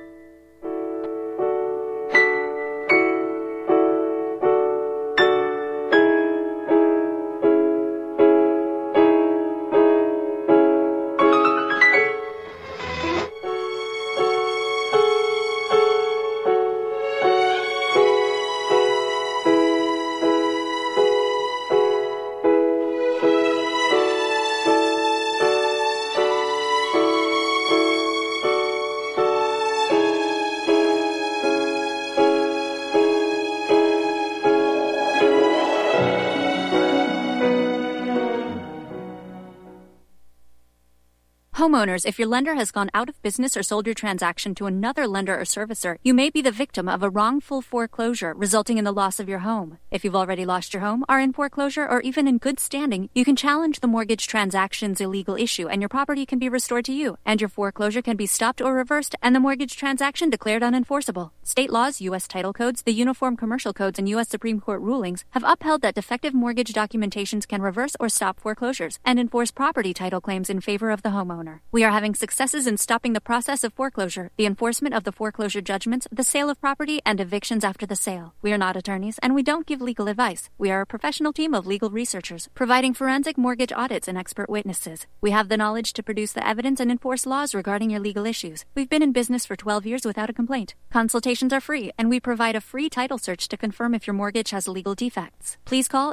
Homeowners, if your lender has gone out of business or sold your transaction to another lender or servicer, you may be the victim of a wrongful foreclosure, resulting in the loss of your home. If you've already lost your home, are in foreclosure, or even in good standing, you can challenge the mortgage transaction's illegal issue, and your property can be restored to you, and your foreclosure can be stopped or reversed, and the mortgage transaction declared unenforceable. State laws, U.S. title codes, the Uniform Commercial Codes, and U.S. Supreme Court rulings have upheld that defective mortgage documentations can reverse or stop foreclosures and enforce property title claims in favor of the homeowner. We are having successes in stopping the process of foreclosure, the enforcement of the foreclosure judgments, the sale of property, and evictions after the sale. We are not attorneys, and we don't give legal advice. We are a professional team of legal researchers, providing forensic mortgage audits and expert witnesses. We have the knowledge to produce the evidence and enforce laws regarding your legal issues. We've been in business for 12 years without a complaint. Consultations are free, and we provide a free title search to confirm if your mortgage has legal defects. Please call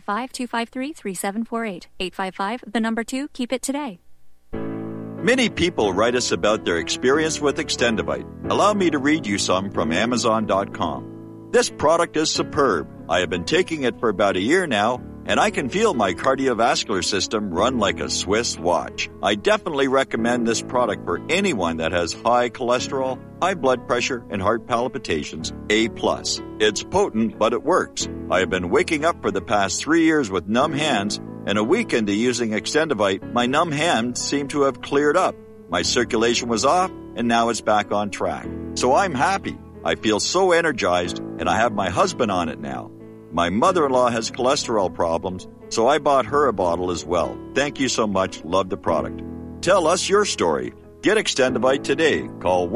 855-253-3748. 855, 2, keep it today. Many people write us about their experience with Extendivite. Allow me to read you some from Amazon.com. This product is superb. I have been taking it for about a year now, and I can feel my cardiovascular system run like a Swiss watch. I definitely recommend this product for anyone that has high cholesterol, high blood pressure, and heart palpitations, A+. It's potent, but it works. I have been waking up for the past 3 years with numb hands, and a week into using Extendivite, my numb hands seem to have cleared up. My circulation was off, and now it's back on track. So I'm happy. I feel so energized, and I have my husband on it now. My mother-in-law has cholesterol problems, so I bought her a bottle as well. Thank you so much. Love the product. Tell us your story. Get Extendivite today. Call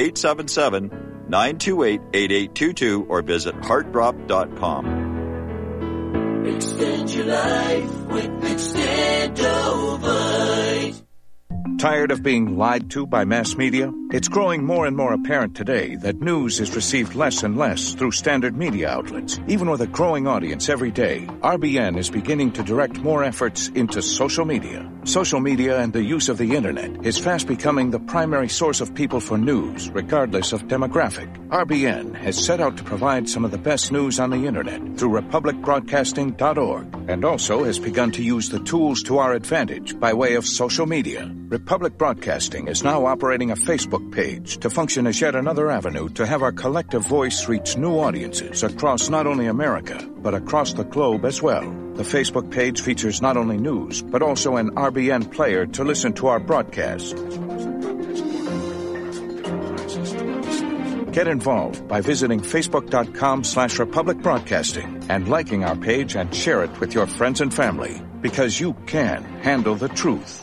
1-877-928-8822 or visit heartdrop.com. Extend your life with Extendovite. Tired of being lied to by mass media? It's growing more and more apparent today that news is received less and less through standard media outlets. Even with a growing audience every day, RBN is beginning to direct more efforts into social media. Social media and the use of the internet is fast becoming the primary source of people for news, regardless of demographic. RBN has set out to provide some of the best news on the internet through republicbroadcasting.org, and also has begun to use the tools to our advantage by way of social media. Republic Broadcasting is now operating a Facebook page to function as yet another avenue to have our collective voice reach new audiences across not only America, but across the globe as well. The Facebook page features not only news, but also an RBN player to listen to our broadcasts. Get involved by visiting facebook.com/Republic Broadcasting and liking our page and share it with your friends and family, because you can handle the truth.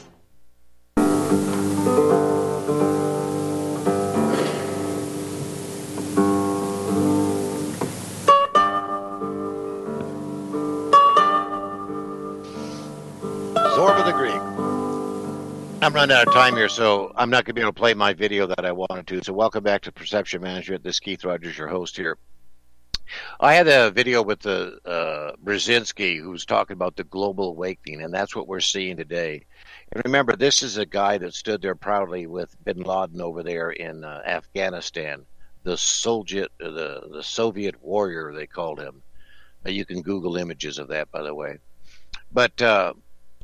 I'm running out of time here, so I'm not going to be able to play my video that I wanted to. So welcome back to Perception Management. This is Keith Rogers, your host here. I had a video with the Brzezinski, who's talking about the global awakening, and that's what we're seeing today. And remember, this is a guy that stood there proudly with bin Laden over there in Afghanistan, the Soviet warrior, they called him. You can Google images of that, by the way. But the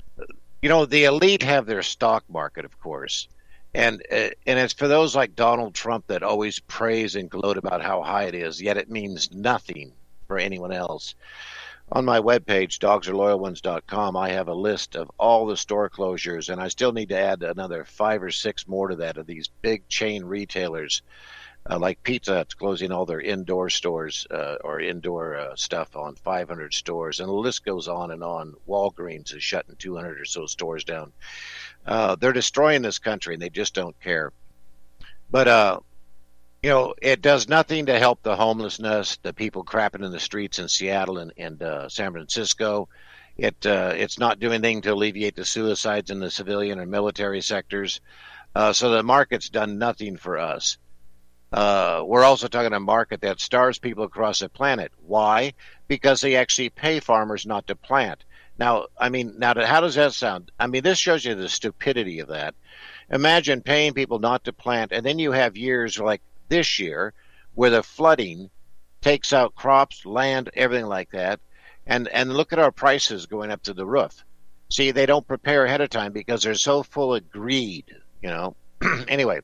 elite have their stock market, of course, and it's for those like Donald Trump that always praise and gloat about how high it is, yet it means nothing for anyone else. On my webpage, dogsareloyalones.com, I have a list of all the store closures, and I still need to add another 5 or 6 more to that of these big chain retailers like Pizza Hut's closing all their indoor stores or indoor stuff on 500 stores, and the list goes on and on. Walgreens is shutting 200 or so stores down. They're destroying this country, and they just don't care. But it does nothing to help the homelessness, the people crapping in the streets in Seattle and San Francisco. It's not doing anything to alleviate the suicides in the civilian or military sectors. So the market's done nothing for us. We're also talking a market that starves people across the planet. Why? Because they actually pay farmers not to plant. Now, how does that sound? This shows you the stupidity of that. Imagine paying people not to plant, and then you have years like this year where the flooding takes out crops, land, everything like that, and look at our prices going up to the roof. See, they don't prepare ahead of time because they're so full of greed, Anyway.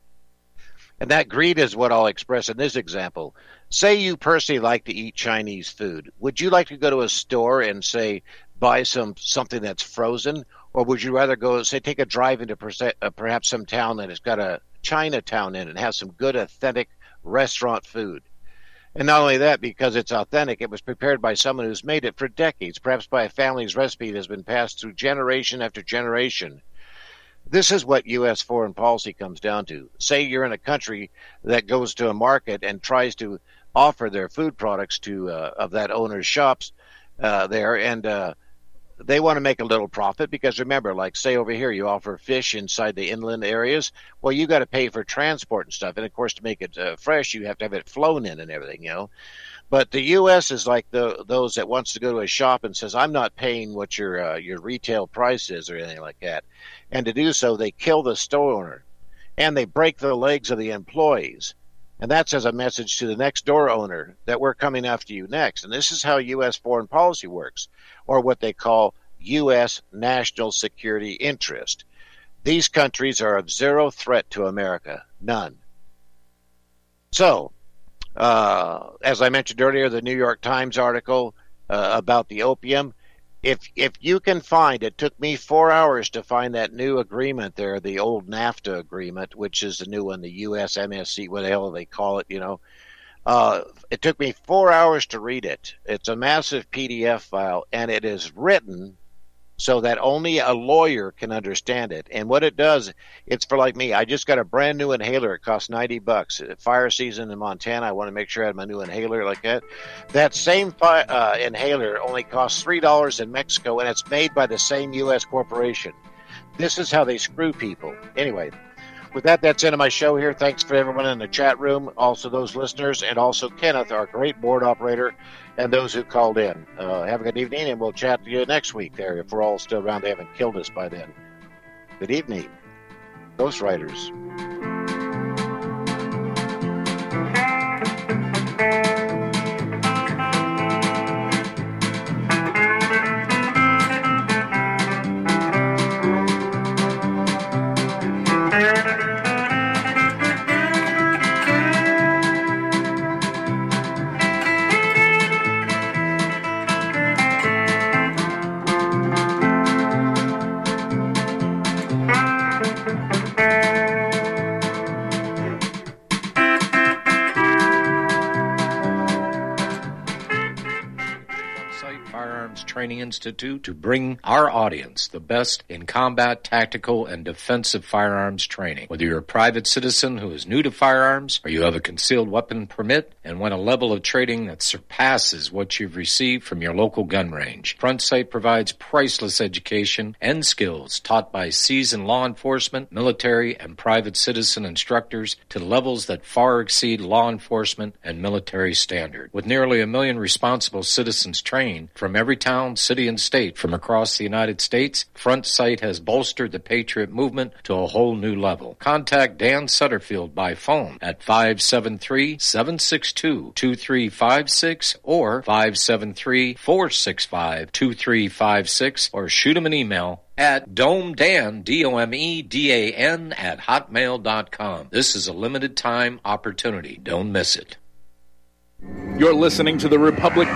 And that greed is what I'll express in this example. Say you personally like to eat Chinese food. Would you like to go to a store and, say, buy something that's frozen? Or would you rather go, say, take a drive into perhaps some town that has got a Chinatown in it and has some good, authentic restaurant food? And not only that, because it's authentic, it was prepared by someone who's made it for decades, perhaps by a family's recipe that has been passed through generation after generation. This is what U.S. foreign policy comes down to. Say you're in a country that goes to a market and tries to offer their food products to of that owner's shops there, and they want to make a little profit because, remember, like say over here, you offer fish inside the inland areas. Well, you got to pay for transport and stuff, and of course, to make it fresh, you have to have it flown in and everything, But the U.S. is like those that wants to go to a shop and says, I'm not paying what your retail price is or anything like that. And to do so, they kill the store owner and they break the legs of the employees. And that's as a message to the next door owner that we're coming after you next. And this is how U.S. foreign policy works, or what they call U.S. national security interest. These countries are of zero threat to America. None. So, as I mentioned earlier, the New York Times article about the opium, if you can find, it took me 4 hours to find that new agreement there, the old NAFTA agreement, which is the new one, the USMSC, what the hell they call it, It took me 4 hours to read it. It's a massive PDF file, and it is written so that only a lawyer can understand it. And what it does, it's for like me. I just got a brand new inhaler. It costs $90. Fire season in Montana, I want to make sure I have my new inhaler like that. That same inhaler only costs $3 in Mexico, and it's made by the same U.S. corporation. This is how they screw people. Anyway, with that, that's the end of my show here. Thanks for everyone in the chat room, also those listeners, and also Kenneth, our great board operator, and those who called in. Have a good evening, and we'll chat to you next week there if we're all still around. They haven't killed us by then. Good evening, Ghost Riders. Training Institute to bring our audience the best in combat, tactical, and defensive firearms training. Whether you're a private citizen who is new to firearms or you have a concealed weapon permit and want a level of training that surpasses what you've received from your local gun range, Front Sight provides priceless education and skills taught by seasoned law enforcement, military, and private citizen instructors to levels that far exceed law enforcement and military standard. With nearly 1 million responsible citizens trained, from every town, city, and state from across the United States, Front Sight has bolstered the Patriot movement to a whole new level. Contact Dan Sutterfield by phone at 573-762-2356 or 573-465-2356 or shoot him an email at domedan, DOMEDAN, at hotmail.com. This is a limited time opportunity. Don't miss it. You're listening to the Republic